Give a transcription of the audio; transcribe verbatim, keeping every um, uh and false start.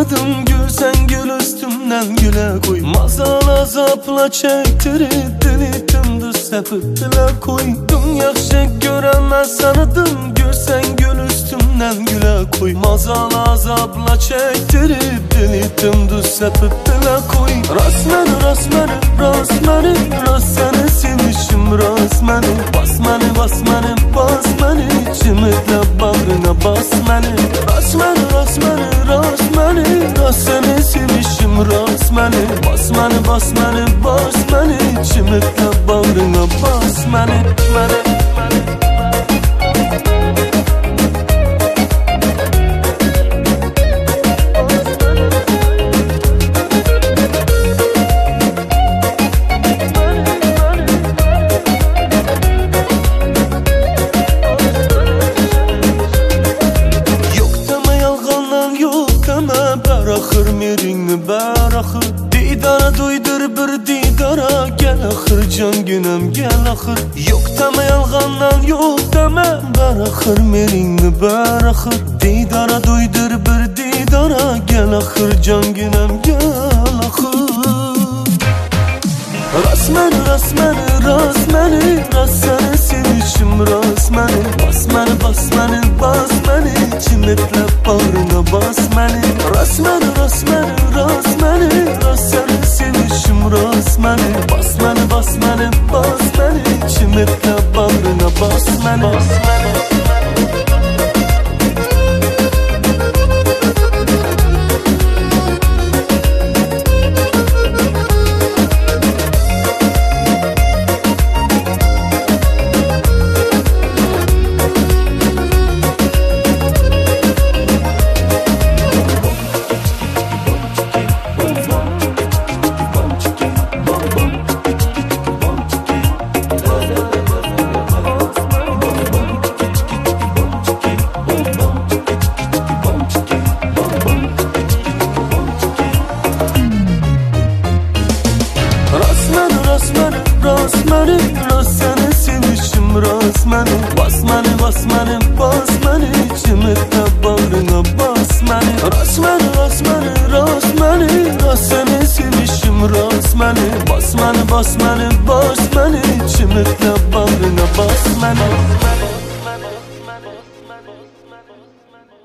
basmadım gül, sen gül üstümden güle koy. Mazal azapla çektirip dili dümdüz sepip dile koy. Dün yaxşı göremez sanıdım gül, sen gül üstümden güle koy. Mazal azapla çektirip dili dümdüz sepip dile koy. Rast məni, rast məni, rast məni, rast səni sevmişim rast məni. Bas məni, bas məni, bas məni, içimdə bağrına bas məni. Rast məni, rast məni, rast məni, rast səni sevmişim rast məni. Bas məni, bas məni, bas məni, içimdə bağrına bas məni, məni, məni. Beraxır mirini beraxır, didara duydur bir didara. Gel axır can günüm gel axır. Yok deme yalğandan yok deme. Beraxır mirini beraxır, didara duydur bir didara. Gel axır can günüm gel axır. Rast məni, rast məni, rast məni, rast səni sevmişim rast məni. Bas məni, bas məni, bas məni, içimdə bağrına bas məni. Rast məni, rast məni, rast məni, rast səni sevmişim rast məni. Bas məni, bas məni, bas məni, içimdə bağrına bas məni, bas məni. Rast məni, rast səni sevmişim rast məni. Bas məni, bas məni, bas məni, içimdə bağrına bas məni. Rast məni, rast məni, rast məni, rast səni sevmişim rast məni. Bas məni, bas məni, bas məni, içimdə bağrına bas məni.